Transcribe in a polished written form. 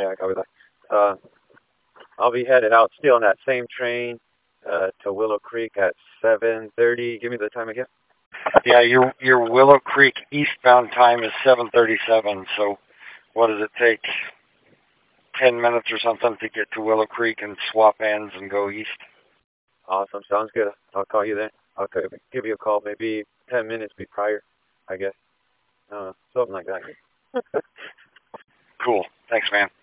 Yeah, copy that. I'll be headed out still on that same train to Willow Creek at 7:30. Give me the time again. Yeah, your Willow Creek eastbound time is 7:37. So what does it take? 10 minutes or something to get to Willow Creek and swap ends and go east. Awesome. Sounds good. I'll call you then. I'll give you a call maybe 10 minutes prior, I guess. Something like that. Cool. Thanks, man.